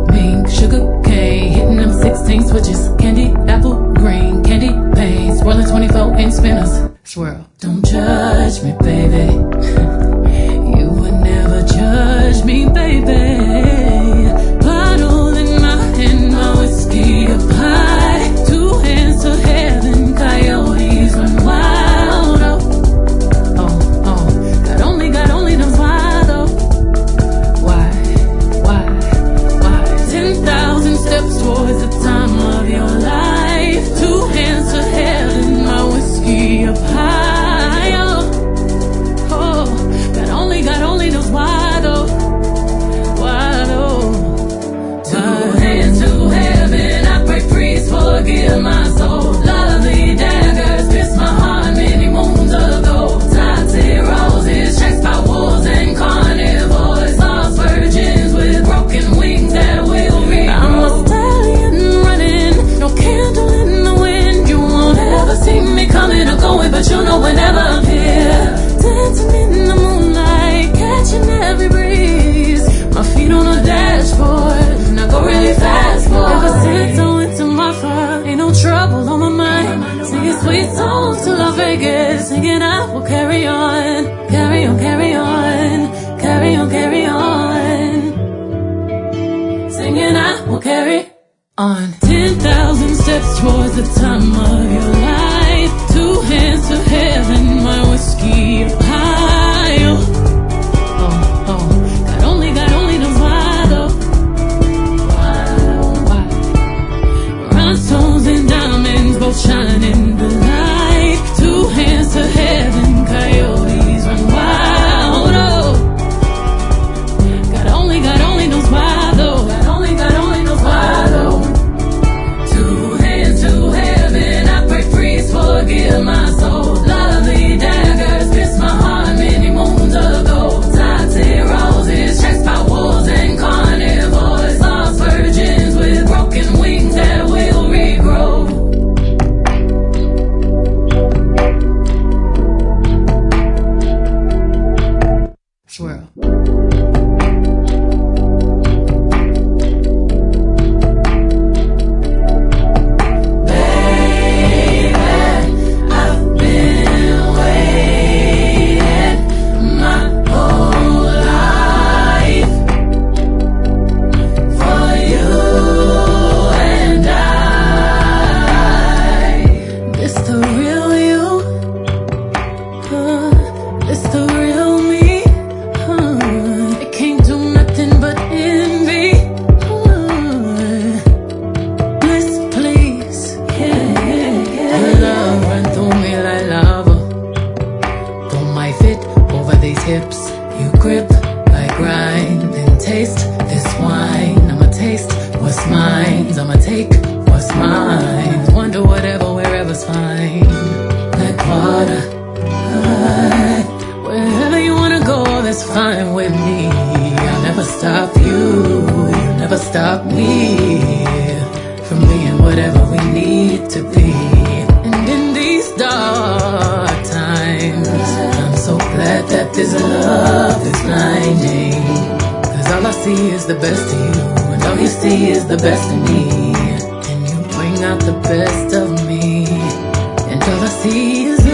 mink, sugar cane, hitting them 16 switches, candy, apple, green, candy, paint, swirling 24-inch spinners, swirl. Don't judge me, baby. You would never judge me, baby. Bottle in my hand, my whiskey up high, 2 hands to heaven, coyotes run wild. Got only those wild. Why? 10,000 steps towards the time of your life, 2 hands to heaven, my whiskey up high. Got only those wild. 2 hands to heaven, I pray please forgive my soul. Lovely daggers pierced my heart many moons ago. Toxic roses, chased by wolves and carnivores, lost virgins with broken wings that will regrow. I'm a stallion running, no candle in the wind. You won't ever see me coming or going, but you know whenever I'm here, dancing in the moonlight, catching every breeze. My feet on the dashboard, and I go really fast, boy. Ever since I went to my fire, ain't no trouble on my mind. Singing sweet songs to Las Vegas, singing I will carry on, carry on, carry on, carry on, carry on. Singing I will carry on. 10,000 steps towards the time of your life, 2 hands to heaven, my whiskey up high. Got only those wild. Rhinestones and diamonds both shine in the light, 2 hands to heaven, coyotes run wild. Got only those wild. Got only those wild. 2 hands to heaven, I pray please forgive my soul. Lovely daggers pierced my heart many moons ago. Toxic roses, chased by wolves and carnivores, lost virgins with broken wings that will regrow. Swirl. Hips, you grip like grind, then taste this wine. I'ma taste what's mine, I'ma take what's mine. Wonder whatever, wherever's fine. Like water, wherever you wanna go, that's fine with me. I'll never stop you, you'll never stop me from being whatever we need to be. And in these dark times, I'm so glad that this love is blinding, 'cause all I see is the best of you, and all you see is the best of me. And you bring out the best of me, and all I see is